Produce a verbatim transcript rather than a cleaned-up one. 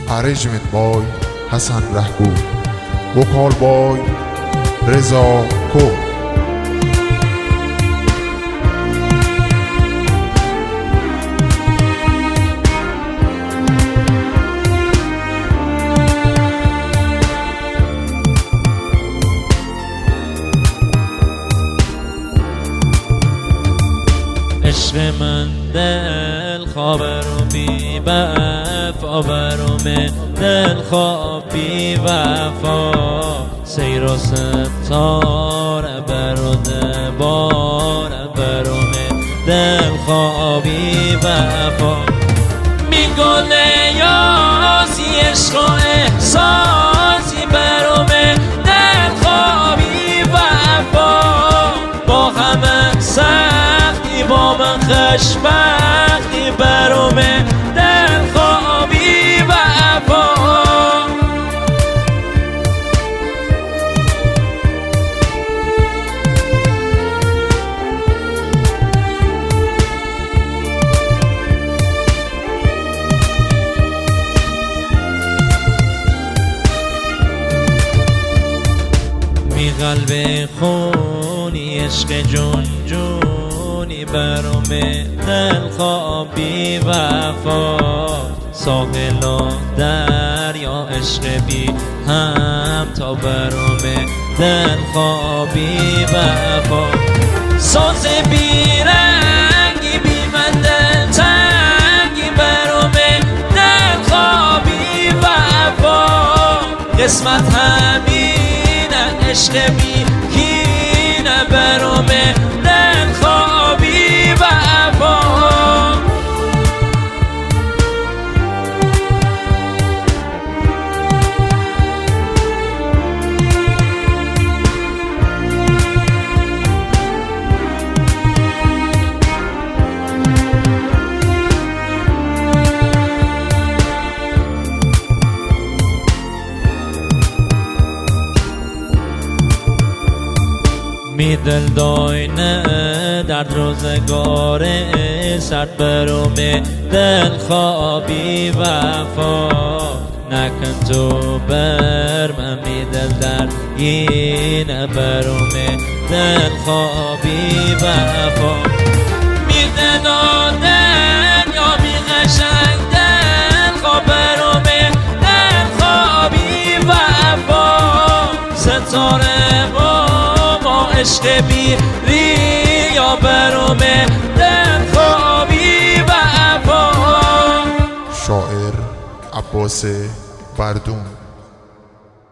Arrangement boy Hassan Rahgoo, vocal boy Reza Ko. عشق من دل خواب رو بی وفا برومه دل خواب بی وفا سیر و ستاره برده باره برومه دل خواب بی وفا میگونه یاسی عشق و احساسی برومه دل خواب بی وفا با همه سختی با من خوشبختی برومه دل خوابی وفا می قلب خونی عشق جون جونی برومه دل خوابی وفا ساحل و دریا عشق بی هم تا برومه دل خوابی وفا ساز بی رنگی بی من دل تنگی برومه دل خوابی وفا قسمت همینه عشق بی کینه برومه دل خوابی وفا می دل داینه در روزگاره سرد برومه دل خوابی وفا نکن تو بر من می دل در اینه برومه دل خوابی وفا می دل یا می قشنگ دل خواب برومه دل خوابی وفا ستاره با عشق بی ریا برومه دل خوابی وفا. شاعر عباس بردون.